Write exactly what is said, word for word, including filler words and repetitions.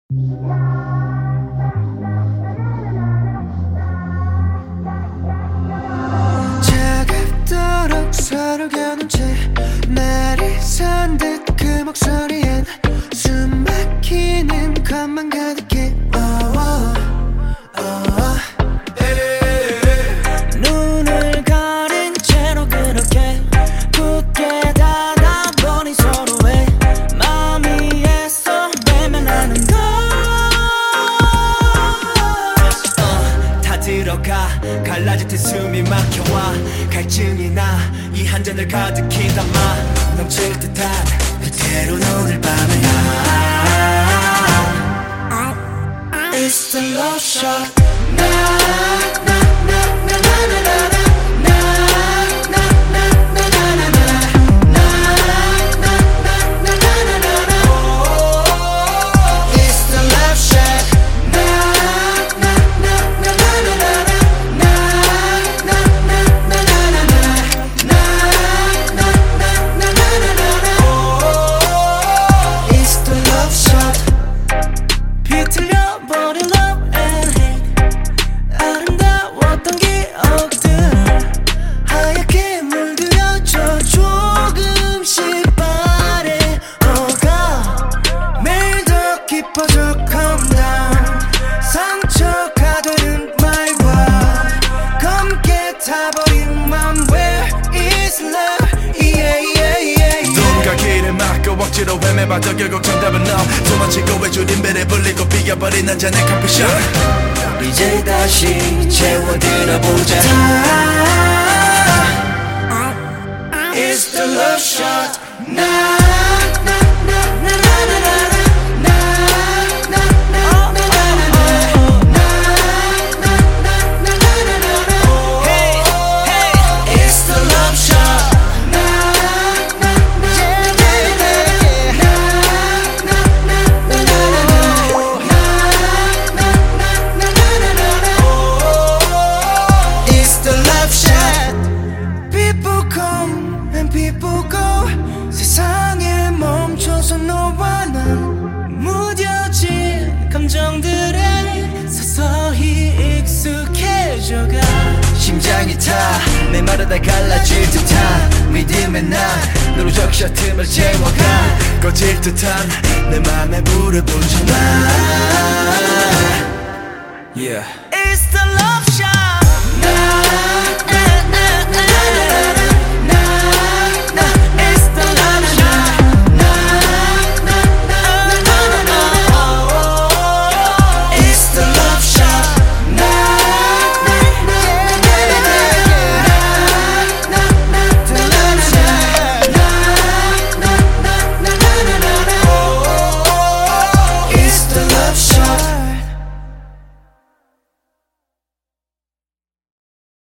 차갑도록 서로 겨눈 채 날이 선 듯 그 목소리엔 숨 막히는 것만 가득해. oh, oh, oh. 눈을 가린 채로 그렇게 굳게 닫아버린 서로의 마음이 애써 외면하는 걸. uh, 다 들어가 갈라질 때 숨이 막혀와 갈증이 나 이 한 잔을 가득히 담아 넘칠 듯한 그대로 오늘 밤을 It's the love shot. 나, 나, 나, 나, 나, 나, 나, 나. 상처가 되는 말과 검게 타버린 맘 Where is love? Yeah, yeah, yeah, yeah. 누군가 길을 막고 억지로 헤매봐도 결국 정답은 너. 도망치고 외줄인 배를 불리고 비겨버린 한 잔의 커피숍. 이제 다시 채워들어보자. It's the love shot. 나 people go. 세상에 멈춰서 너와 난 무뎌진 감정들에 서서히 익숙해져가. 심장이 타 메마르다 갈라질 듯한 믿음의 날 너로 적셔 틈을 채워가. 꺼질 듯한 내 맘에 불을 붙여놔. Yeah. It's the love